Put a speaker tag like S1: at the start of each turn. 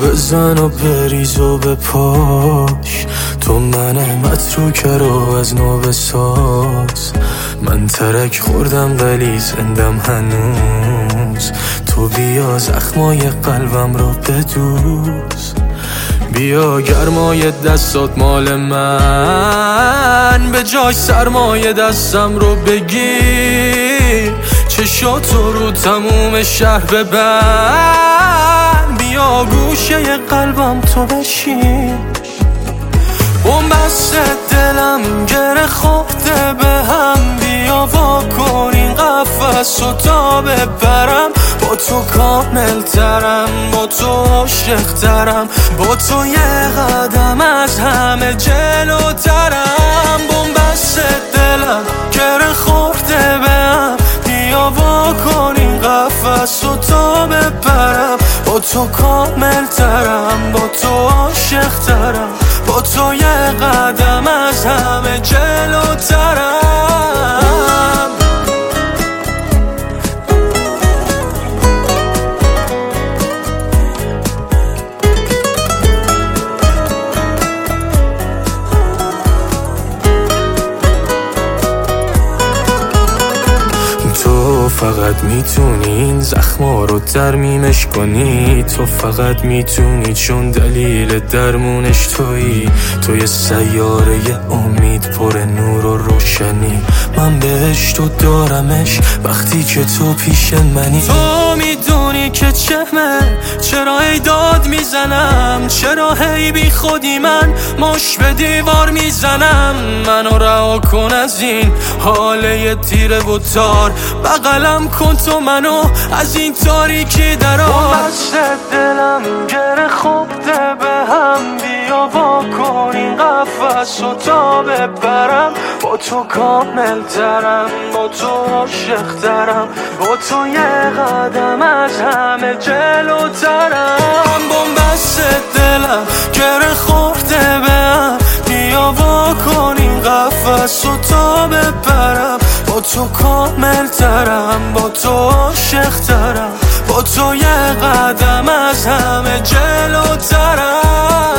S1: بزن و بریز و بپاش، تو منمت رو کرو از نو بساز. من ترک خوردم ولی زندم هنوز، تو بیا زخمای قلبم رو بدوز. بیا گرمای دستات مال من، به جای سرمای دستم رو بگیر. چشاتو رو تموم شهر ببند، بیا گوشه قلبم تو بشین. بنبست دلم گره خورده به هم، بیا وا کن این قفس و تا ببرم. با تو کامل ترم، با تو عاشق ترم، با تو یه قدم از همه جلوترم. بنبست دلم گره خورده به هم، بیا وا کن این قفس و تا ببرم. با تو کامل ترم، با تو عاشق ترم، با تو یه قدم از همه جلوترم. تو فقط میتونی این زخما رو ترمیمش کنی، تو فقط میتونی چون دلیل درمونش تویی. تو یه سیاره امید پر نور و روشنی، من بهش تو دارمش وقتی که تو پیش منی. تو میدونی که چهمه چرا هی داد میزنم، چرا هی بی خودی من مش به دیوار میزنم. منو رها کن از این حاله تیره و تار، بغلم کن تو منو از این تاریکی درار. بست دلم گره خورده به هم، بیا وا کن این قفس و تا ببرم. با تو کامل ترم، با تو عاشق ترم، با تو یه قدم از همه جلوترم. بنبست دلم گره خورده به هم، بیا وا کن این قفس و تا ببرم. با تو کامل ترم، با تو عاشق ترم، با تو یه قدم از همه جلوترم.